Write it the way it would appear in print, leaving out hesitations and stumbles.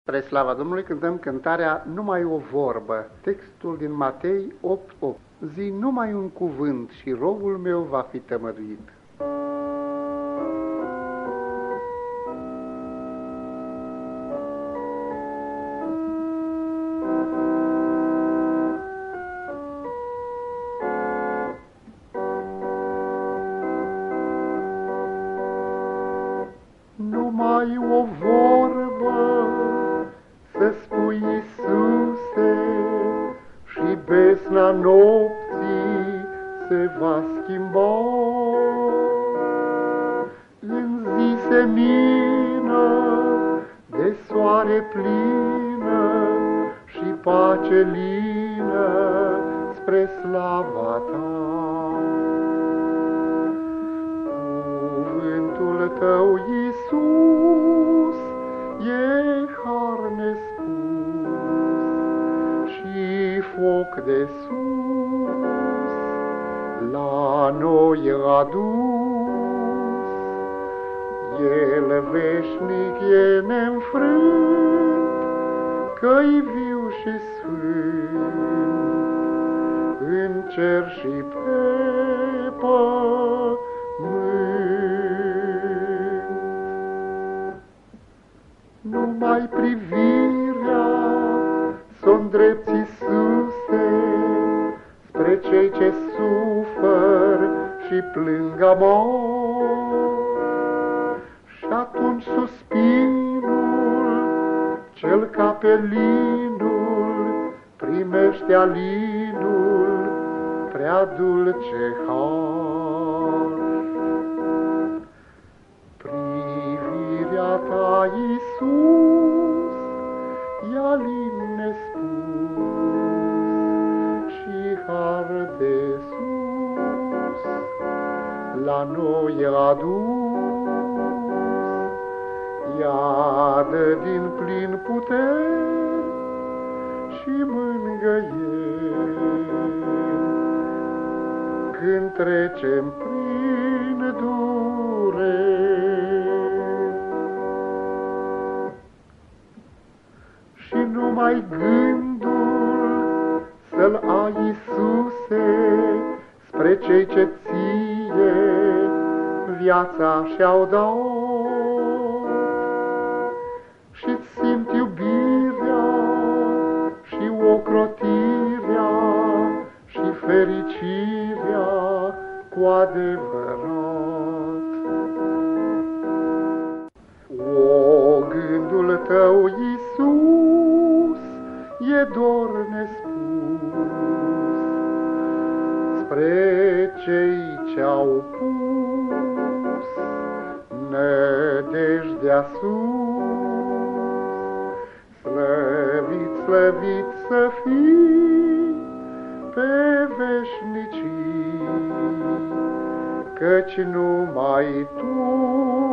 Spre slava Domnului cântăm cântarea Numai o vorbă, textul din Matei 8:8. Zi numai un cuvânt și robul meu va fi tămăduit. Numai o vorbă să spui, Iisuse, și besna nopții se va schimba. În zi semină de soare plină și pace lină spre slava Ta. Cuvântul Tău, Iisus, e har nespus și foc de sus la noi adus. El veșnic e neînfrânt, că-i viu și sfânt, în cer și pe pământ. Numai privirea s-o îndrepți, Iisuse, spre cei ce sufăr și plâng amor. Și atunci suspinul, cel ca pe linul, primește alinul prea dulce har. Privirea Ta, Iisus, e alin nespus și har de sus la noi adus. Iadă din plin puteri și mângăieri când trecem prin dureri. Și numai gândul să-l ai, Iisuse, spre cei ce Ție viața și-au dat. Și-ți simt iubirea și ocrotirea și fericirea cu adevărat. O, gândul Tău, Iisus, e dor nespus spre cei ce-au pus nădejdea sus. Slăvit, slăvit să fii pe veșnicii, căci numai Tu